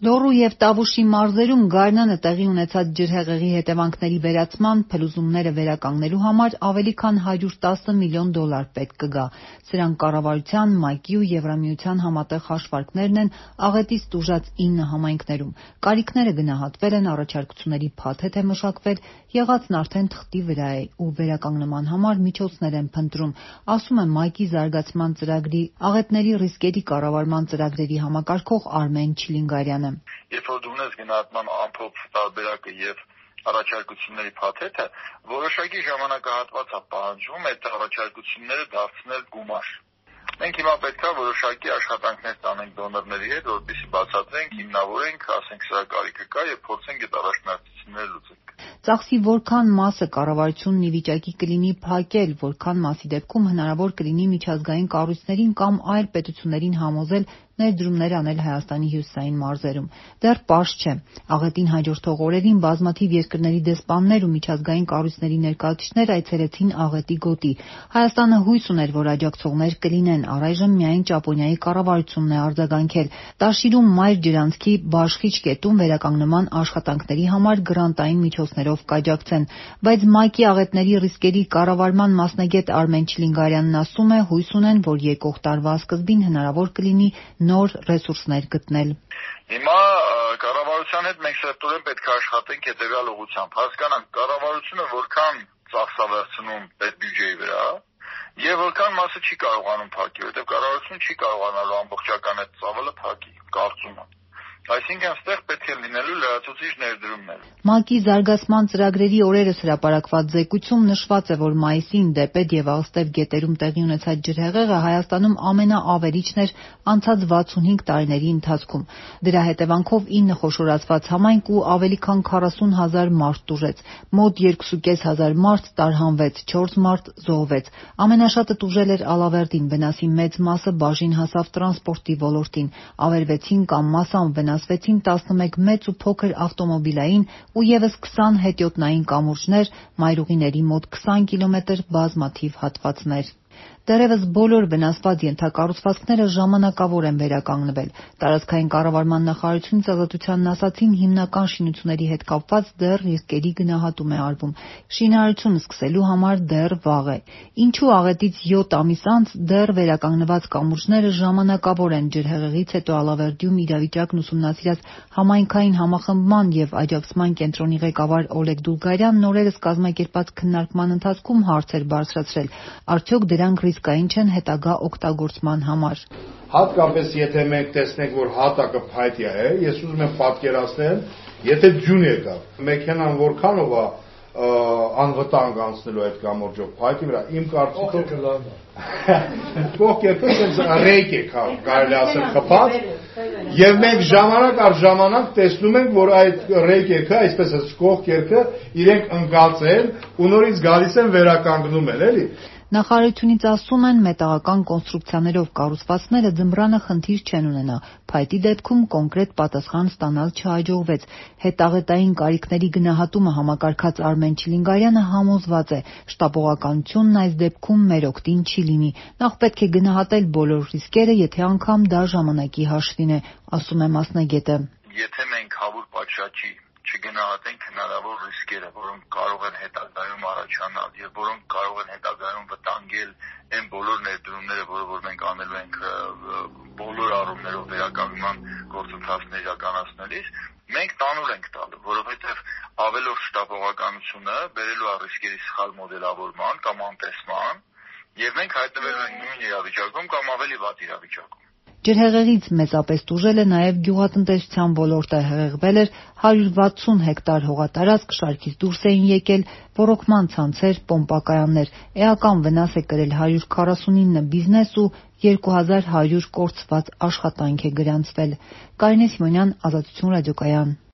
Լոռու և Տավուշի մարզերում գարնանը տեղի ունեցած ջրհեղեղի հետևանքների վերացման փլուզումները վերականգնելու համար ավելի քան $110 միլիոն պետք կգա։ Սրանք կառավարության, ՄԱԿ-ի ու Եվրամիության համատեղ հաշվարկներն են աղետից տուժած 9 համայնքներում։ Կարիքները գնահատվել են, առաջարկությունների փաթեթ է մշակվել, եղածն արդեն թղթի վրա է ու վերականգնման համար միջոցներ են փնտրում, ասում է ՄԱԿ-ի զարգացման ծրագրի աղետների ռիսկերի կառավարման ծրագրերի համակարգող Արմեն Չիլինգարյանը։ Երբ որ դու ունես գնահատման ամփոփ տարբերակը եւ առաջարկությունների փաթեթը, որոշակի ժամանակահատված է պահանջվում այդ առաջարկությունները դարձնել գումար։ Մենք հիմա պետք է որոշակի աշխատանքներ տանենք դոնորների հետ, որպեսզի բացատրենք, հիմնավորենք, ասենք սրա կարիքը կա եւ փորձենք այդ առաջնահերթությունները լուծենք։ Ծախսի որքան մասը կառավարությունն ի վիճակի կլինի փակել, որքան մասի դեպքում հնարավոր կլինի միջազգային կառույցներին կամ այլ պետություններին համոզել ներդրումներ անել Հայաստանի հյուսիսային մարզերում։ Դեռ պարզ չէ։ Աղետին հաջորդող օրերին բազմաթիվ երկրների դեսպաններ ու միջազգային կառույցների ներկայացուցիչներ այցելեցին աղետի գոտի։ Հայաստանը հույս ուներ, որ աջակցողներ կլինեն, առայժմ միայն Ճապոնիայի կառավարությունն է արձագանքել։ Տաշիրում մայր ջրանցքի Բաշխիչ կետում վերականգնման աշխատանքների համար գրանտային միջոցներով կաջակցեն, բայց ՄԱԿ-ի աղետների ռիսկերի կառավարման մասնագետ Արմեն Չիլինգարյանն ասում է, հույս ունեն, որ եկող տարվա սկզբին հնարավոր կլինի նոր ռեսուրսներ գտնել։ Հիմա կառավարության հետ մենք սերտորեն պետք է աշխատենք հետևյալ ուղղությամբ։ Հասկանանք կառավարությունը որքան ծախս է վերցնում այդ բյուջեի վրա եւ որքան մասը չի կարողանում փակել, որովհետեւ կառավարությունը չի կարողանալու ամբողջական այդ ծավալը փակի, կարծում եմ։ Այսինքն այստեղ պետք է լինելու լրացուցիչ ներդրումներ։ ՄԱԿ-ի զարգացման ծրագրերի օրերս հրապարակված զեկույցում նշված է, որ մայիսին Դեպետ եւ Աղստև գետերում տեղի ունեցած ջրհեղեղը Հայաստանում ամենաավերիչն էր անցած 65 տարիների ընթացքում։ Դրա հետևանքով 9 խոշորացված համայնք ու ավելի քան 40,000 մարդ տուժեց։ Մոտ 2,500 մարդ տարհանվեց, 4 մարդ զոհվեց։ Ամենաշատը տուժել էր Ալավերդին, վնասի մեծ մասը բաժին հասավ տրանսպորտի ոլորտին, ավերվեցին կամ մասամբ վնասվեցին 11 մեծ ու փոքր ավտոմոբիլային ու եւս 20 հետիոտնային կամուրջներ, մայրուղիների մոտ 20 կիլոմետր բազմաթիվ հատվածներ։ Դեռևս բոլոր վնասված ենթակառուցվածքները ժամանակավոր են վերականգնվել։ Տարածքային կառավարման նախարարությունից ազատությանն ասացին, հիմնական շինությունների հետ կապված դեռ ռիսկերի գնահատում է արվում։ Շինարարություն սկսելու համար դեռ վաղ է։ Ինչու աղետից 7 ամիս անց դեռ վերականգնված կամուրջները ժամանակավոր են։ Ջրհեղեղից հետո Ալավերդիում իրավիճակն ուսումնասիրած համայնքային համախմբման եւ աջակցման կենտրոնի ղեկավար Օլեգ Դուլգարյանն օրերս կազմակերպած քննարկման ընթացքում հարց էր բարձրացրել. արդյոք դրանք ռիսկային չեն հետագա օգտագործման համար։ Հատկապես եթե մենք տեսնենք, որ հատակը փայտյա է, ես ուզում եմ պատկերացնել, եթե ձյուն եկավ, մեքենան որքանով է անվտանգ անցնելու այդ կամուրջով փայտի վրա, իմ կարծիքով կողքերքը sense ռեյք է կարելի ասել խփած, եւ մենք ժամանակ առ ժամանակ տեսնում ենք, որ այդ ռեյքերը, այսպես ասած կողքերքը իրենք ընկած են ու նորից գալիս են վերականգնում են, էլի։ Նախարարությունից ասում են, մետաղական կոնստրուկցիաներով կառուցվածքները ձմռանը խնդիր չեն ունենա։ Փայտի դեպքում կոնկրետ պատասխան ստանալ չհաջողվեց։ Հետաղետային կարիքների գնահատումը համակարգած Արմեն Չիլինգարյանը համոզված է, շտապողականությունն այս դեպքում մեր օգտին չի լինի։ Նախ պետք է գնահատել բոլոր ռիսկերը, եթե անգամ դա ժամանակի հաշվին է, ասում է մասնագետը։ Եթե մենք հավուր պատշաճի չգնահատենք հնարավոր ռիսկերը, որոնք կարող են հետագայում առաջանալ եւ որոնք կարող են հետագայում վտանգել այն բոլոր ներդրումները, որ մենք անելու ենք բոլոր առումներով վերականգնման գործընթացներ իրականացնելիս, մենք տանուլ ենք տալու, որովհետեւ ավելորդ շտապողականությունը բերելու է ռիսկերի սխալ մոդելավորման կամ անտեսման, եւ մենք հայտնվելու ենք նույն իրավիճակում կամ ավելի վատ իրավիճակում։ Ջրհեղեղից մեծապես տուժել է նաև գյուղատնտեսության ոլորտը, հեղեղվել էր 160 հեկտար հողատարածք, շարքից դուրս էին եկել ոռոգման ցանցեր, պոմպակայաններ, էական վնաս է կրել 149 բիզնես ու 2100 կորցված աշխատանք է գրանցվել։ Կարինե Սիմոնյան, Ազատություն ռադիոկայան։